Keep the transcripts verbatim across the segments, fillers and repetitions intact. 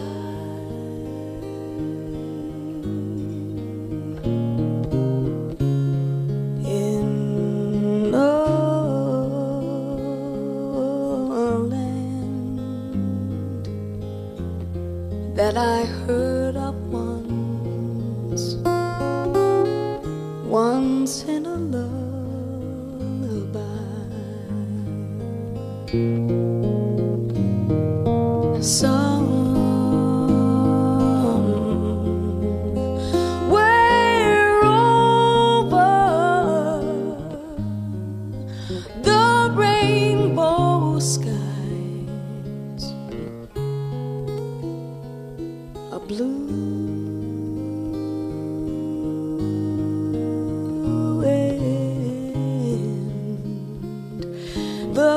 in a land that I heard of once, once in a lullaby. Somewhere over the rainbow skies, a blue wind, the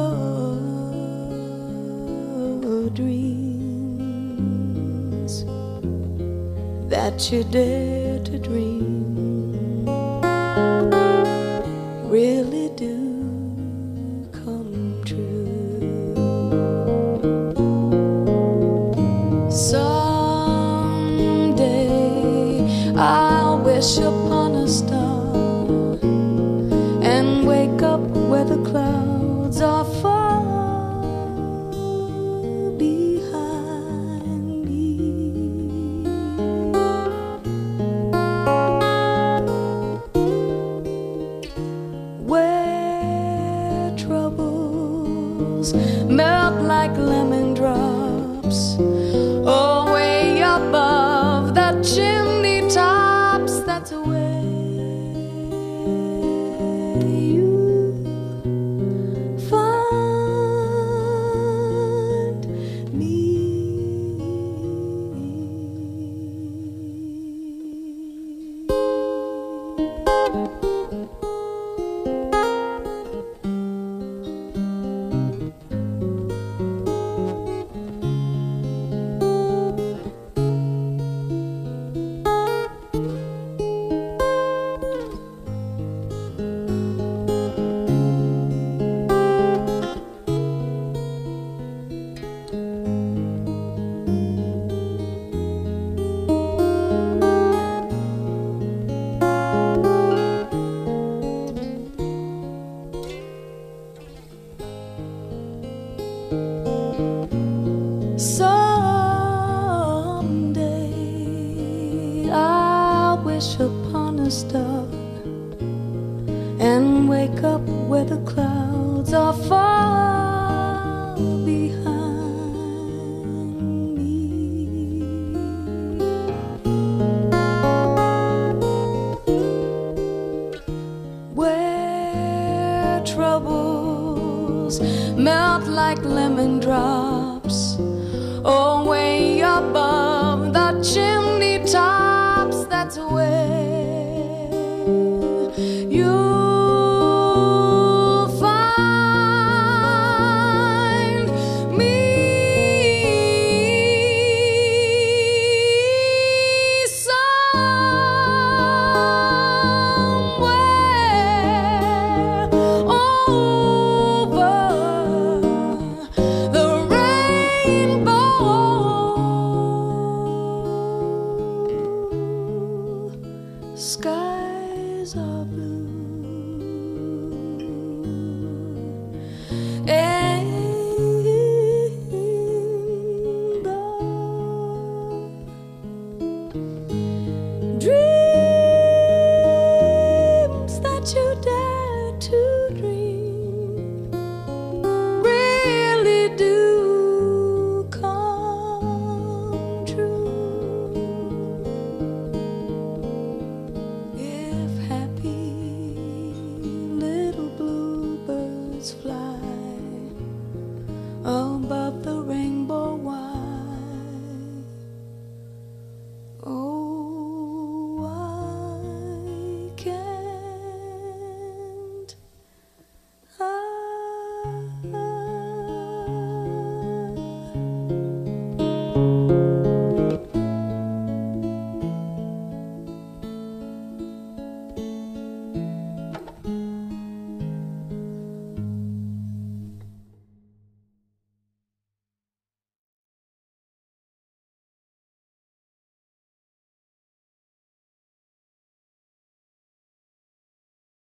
dreams that you dare to dream really do come true. Someday I'll wish upon a star and wake up where the clouds are far behind me, where troubles melt like lemon drops, oh, way above the chimney tops. That's where you find me. Someday I'll wish upon a star and wake up where the clouds are far behind me, where troubles melt like lemon drops, oh, way above the chimney tops. That's where